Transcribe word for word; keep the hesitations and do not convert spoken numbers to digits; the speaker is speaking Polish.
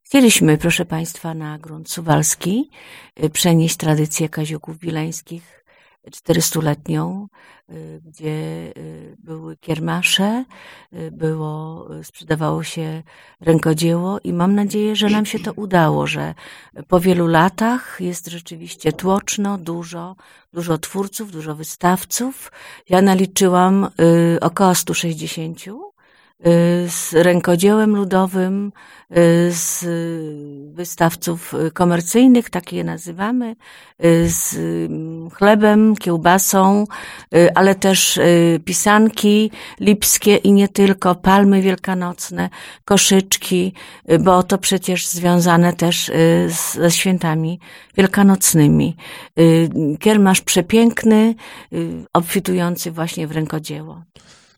Chcieliśmy, proszę Państwa, na grunt suwalski przenieść tradycję Kaziuków Wileńskich czterystuletnią, gdzie były kiermasze, było, sprzedawało się rękodzieło i mam nadzieję, że nam się to udało, że po wielu latach jest rzeczywiście tłoczno, dużo, dużo twórców, dużo wystawców. Ja naliczyłam około stu sześćdziesięciu z rękodziełem ludowym, z wystawców komercyjnych, takie je nazywamy, z chlebem, kiełbasą, ale też pisanki lipskie i nie tylko, palmy wielkanocne, koszyczki, bo to przecież związane też ze świętami wielkanocnymi. Kiermasz przepiękny, obfitujący właśnie w rękodzieło.